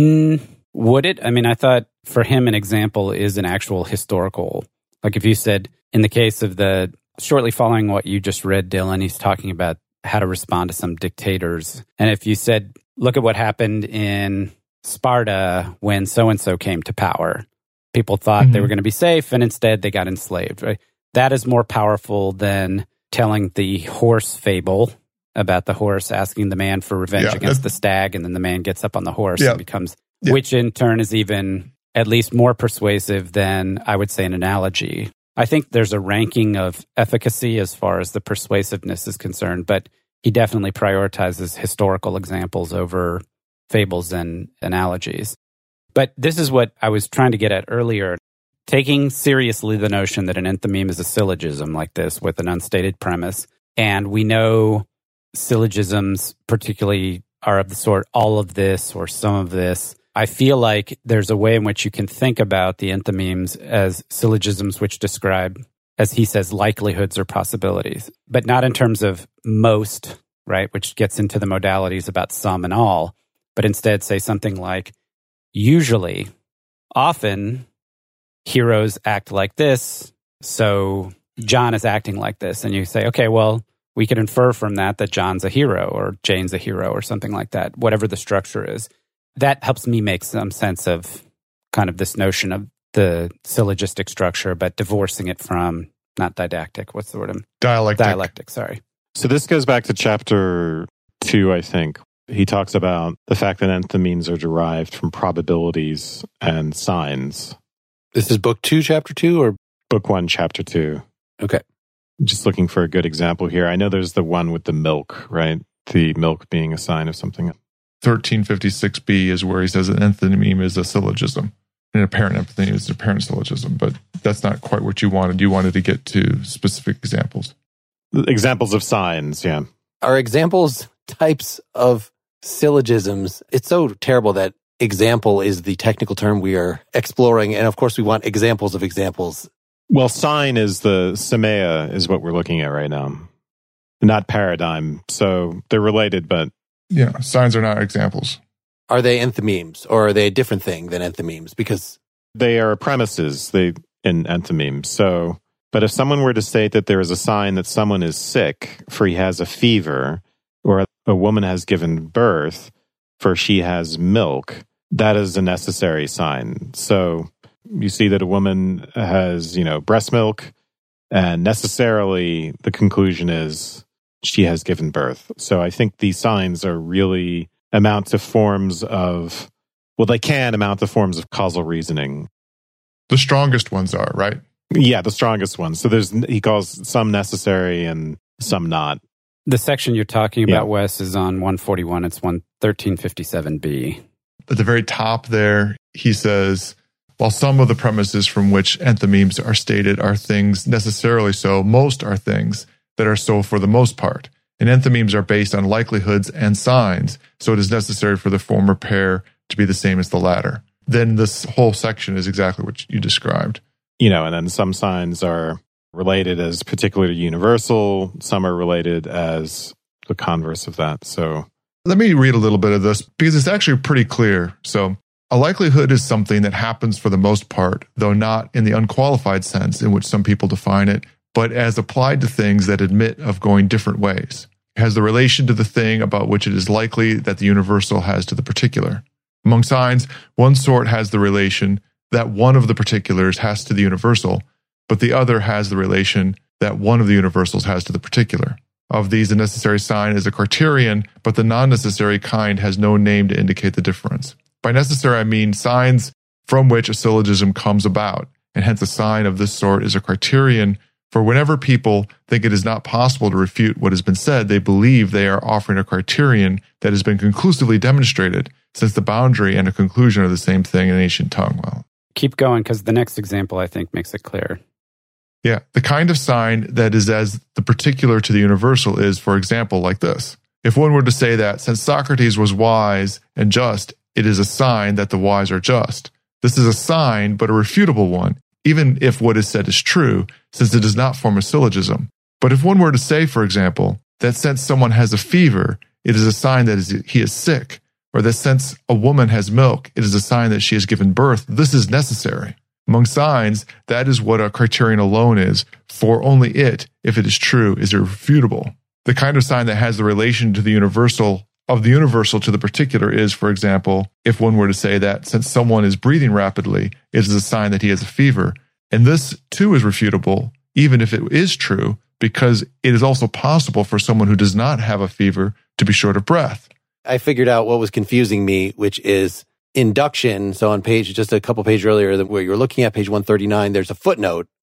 Would it? I mean, I thought for him an example is an actual historical. Like if you said, in the case of shortly following what you just read, Dylan, he's talking about how to respond to some dictators. And if you said, look at what happened in Sparta when so-and-so came to power. People thought they were going to be safe, and instead they got enslaved, right? That is more powerful than telling the horse fable about the horse asking the man for revenge against the stag, and then the man gets up on the horse and becomes, which in turn is even at least more persuasive than, I would say, an analogy. I think there's a ranking of efficacy as far as the persuasiveness is concerned, but he definitely prioritizes historical examples over fables and analogies. But this is what I was trying to get at earlier. Taking seriously the notion that an enthymeme is a syllogism like this with an unstated premise, and we know syllogisms particularly are of the sort all of this or some of this. I feel like there's a way in which you can think about the enthymemes as syllogisms which describe, as he says, likelihoods or possibilities, but not in terms of most, right, which gets into the modalities about some and all, but instead say something like, usually, often, heroes act like this, so John is acting like this. And you say, okay, well, we could infer from that John's a hero or Jane's a hero or something like that, whatever the structure is. That helps me make some sense of kind of this notion of the syllogistic structure, but divorcing it from, not didactic, what's the word? Dialectic, sorry. So this goes back to chapter 2, I think. He talks about the fact that enthymemes are derived from probabilities and signs. This is book 2, chapter 2, or? Book 1, chapter 2. Okay. Just looking for a good example here. I know there's the one with the milk, right? The milk being a sign of something. 1356b is where he says an enthymeme is a syllogism. An apparent enthymeme is an apparent syllogism, but that's not quite what you wanted. You wanted to get to specific examples. Examples of signs, yeah. Are examples types of syllogisms? It's so terrible that example is the technical term we are exploring, and of course we want examples of examples. Well, sign is the semea is what we're looking at right now, not paradigm. So they're related, but... Yeah, signs are not examples. Are they enthymemes, or are they a different thing than enthymemes? Because they are premises in enthymemes. So, but if someone were to state that there is a sign that someone is sick, for he has a fever, or a woman has given birth, for she has milk, that is a necessary sign. So you see that a woman has, breast milk, and necessarily the conclusion is she has given birth. So I think these signs are really amount to forms of, they can amount to forms of causal reasoning. The strongest ones are, right? Yeah, the strongest ones. So he calls some necessary and some not. The section you're talking about, Wes, is on 141. It's 1357b. At the very top there, he says, while some of the premises from which enthymemes are stated are things necessarily so, most are things that are so for the most part. And enthymemes are based on likelihoods and signs, so it is necessary for the former pair to be the same as the latter. Then this whole section is exactly what you described. And then some signs are related as particularly universal, some are related as the converse of that. So let me read a little bit of this because it's actually pretty clear. So a likelihood is something that happens for the most part, though not in the unqualified sense in which some people define it, but as applied to things that admit of going different ways. It has the relation to the thing about which it is likely that the universal has to the particular. Among signs, one sort has the relation that one of the particulars has to the universal, but the other has the relation that one of the universals has to the particular. Of these, the necessary sign is a criterion, but the non-necessary kind has no name to indicate the difference. By necessary, I mean signs from which a syllogism comes about, and hence a sign of this sort is a criterion. For whenever people think it is not possible to refute what has been said, they believe they are offering a criterion that has been conclusively demonstrated, since the boundary and a conclusion are the same thing in ancient tongue. Well, keep going, because the next example, I think, makes it clear. Yeah, the kind of sign that is as the particular to the universal is, for example, like this. If one were to say that, since Socrates was wise and just, it is a sign that the wise are just. This is a sign, but a refutable one, even if what is said is true, since it does not form a syllogism. But if one were to say, for example, that since someone has a fever, it is a sign that he is sick, or that since a woman has milk, it is a sign that she has given birth, this is necessary. Among signs, that is what a criterion alone is, for only it, if it is true, is irrefutable. The kind of sign that has the relation to the universal, of the universal to the particular is, for example, if one were to say that since someone is breathing rapidly, it is a sign that he has a fever. And this, too, is refutable, even if it is true, because it is also possible for someone who does not have a fever to be short of breath. I figured out what was confusing me, which is induction. So on just a couple pages earlier where you're looking at page 139, there's a footnote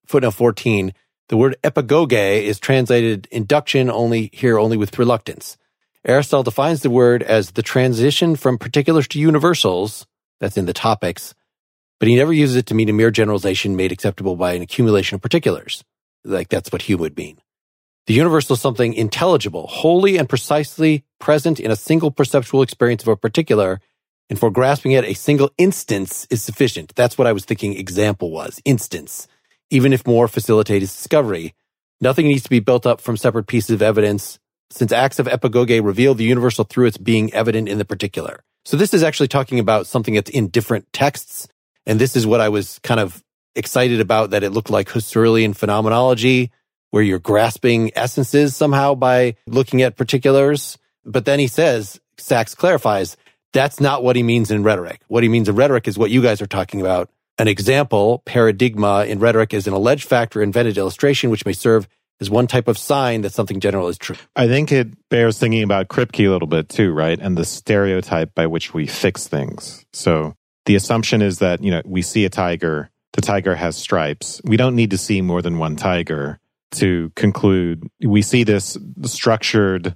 footnote 14, the word epagoge is translated induction only with reluctance. Aristotle defines the word as the transition from particulars to universals, that's in the topics, but he never uses it to mean a mere generalization made acceptable by an accumulation of particulars. Like that's what Hume would mean. The universal is something intelligible, wholly and precisely present in a single perceptual experience of a particular, and for grasping it, a single instance is sufficient. That's what I was thinking example was, instance. Even if more facilitates discovery, nothing needs to be built up from separate pieces of evidence, since acts of epagoge reveal the universal through its being evident in the particular. So this is actually talking about something that's in different texts, and this is what I was kind of excited about, that it looked like Husserlian phenomenology, where you're grasping essences somehow by looking at particulars. But then he says, Sachs clarifies, that's not what he means in rhetoric. What he means in rhetoric is what you guys are talking about. An example, paradigma in rhetoric, is an alleged fact or invented illustration which may serve as one type of sign that something general is true. I think it bears thinking about Kripke a little bit too, right? And the stereotype by which we fix things. So the assumption is that, we see a tiger, the tiger has stripes. We don't need to see more than one tiger to conclude. We see this structured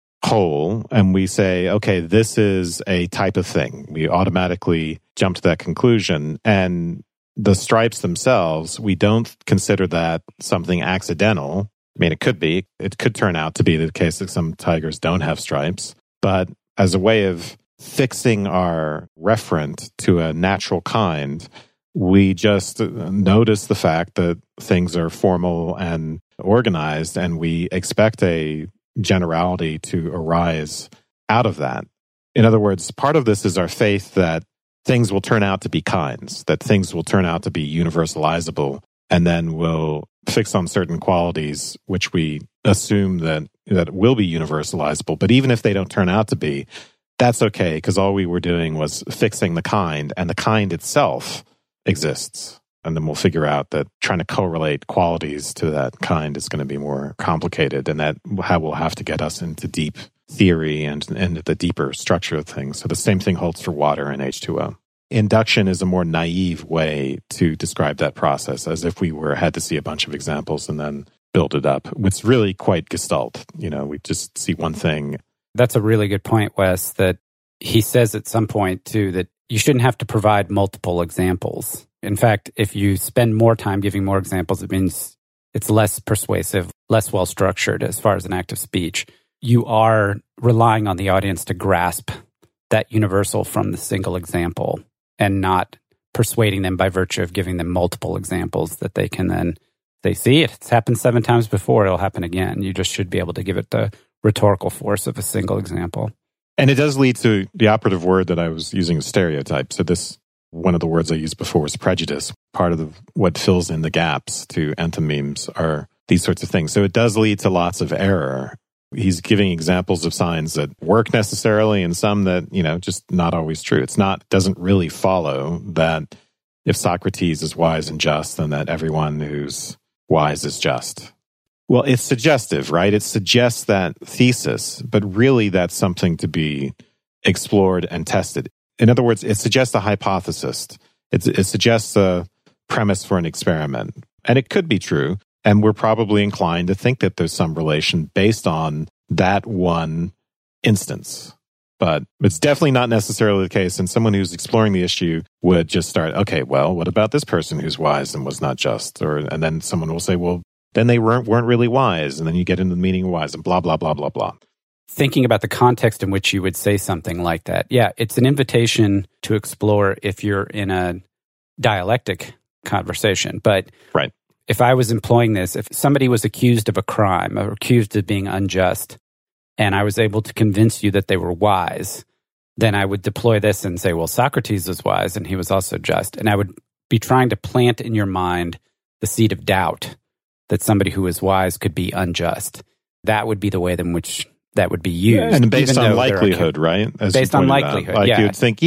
whole and we say, okay, this is a type of thing. We automatically jump to that conclusion. And the stripes themselves, we don't consider that something accidental. I mean, it could be. It could turn out to be the case that some tigers don't have stripes. But as a way of fixing our referent to a natural kind, we just notice the fact that things are formal and organized, and we expect a generality to arise out of that. In other words, part of this is our faith that things will turn out to be kinds, that things will turn out to be universalizable, and then we'll fix on certain qualities which we assume that will be universalizable. But even if they don't turn out to be, that's okay, because all we were doing was fixing the kind, and the kind itself exists. And then we'll figure out that trying to correlate qualities to that kind is going to be more complicated, and that will have to get us into deep theory and the deeper structure of things. So the same thing holds for water and H2O. Induction is a more naive way to describe that process, as if we had to see a bunch of examples and then build it up. It's really quite Gestalt. We just see one thing. That's a really good point, Wes, that he says at some point, too, that you shouldn't have to provide multiple examples. In fact, if you spend more time giving more examples, it means it's less persuasive, less well-structured as far as an act of speech. You are relying on the audience to grasp that universal from the single example and not persuading them by virtue of giving them multiple examples that they can then say, see, it's happened 7 times before, it'll happen again. You just should be able to give it the rhetorical force of a single example. And it does lead to the operative word that I was using, is stereotype. So one of the words I used before was prejudice. Part of what fills in the gaps to enthymemes are these sorts of things. So it does lead to lots of error. He's giving examples of signs that work necessarily and some that, just not always true. Doesn't really follow that if Socrates is wise and just, then that everyone who's wise is just. Well, it's suggestive, right? It suggests that thesis, but really that's something to be explored and tested. In other words, it suggests a hypothesis. It suggests a premise for an experiment. And it could be true. And we're probably inclined to think that there's some relation based on that one instance. But it's definitely not necessarily the case. And someone who's exploring the issue would just start, okay, well, what about this person who's wise and was not just? And then someone will say, well, then they weren't really wise. And then you get into the meaning of wise and blah, blah, blah, blah, blah. Thinking about the context in which you would say something like that. Yeah, it's an invitation to explore if you're in a dialectic conversation. But right. If I was employing this, if somebody was accused of a crime or accused of being unjust, and I was able to convince you that they were wise, then I would deploy this and say, well, Socrates was wise and he was also just. And I would be trying to plant in your mind the seed of doubt that somebody who is wise could be unjust. That would be the way in which that would be used. Yeah, and based on likelihood, right? Based on likelihood, out. You would think,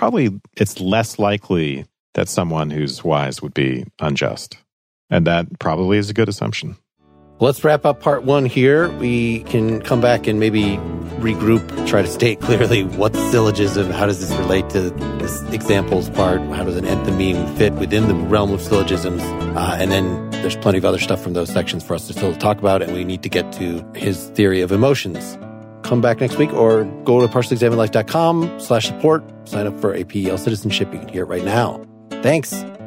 it's less likely that someone who's wise would be unjust. And that probably is a good assumption. Let's wrap up part 1 here. We can come back and maybe regroup, try to state clearly what's syllogism, how does this relate to this examples part, how does an enthymeme fit within the realm of syllogisms, and then there's plenty of other stuff from those sections for us to still talk about, and we need to get to his theory of emotions. Come back next week or go to partiallyexaminedlife.com/support. Sign up for APEL citizenship. You can hear it right now. Thanks.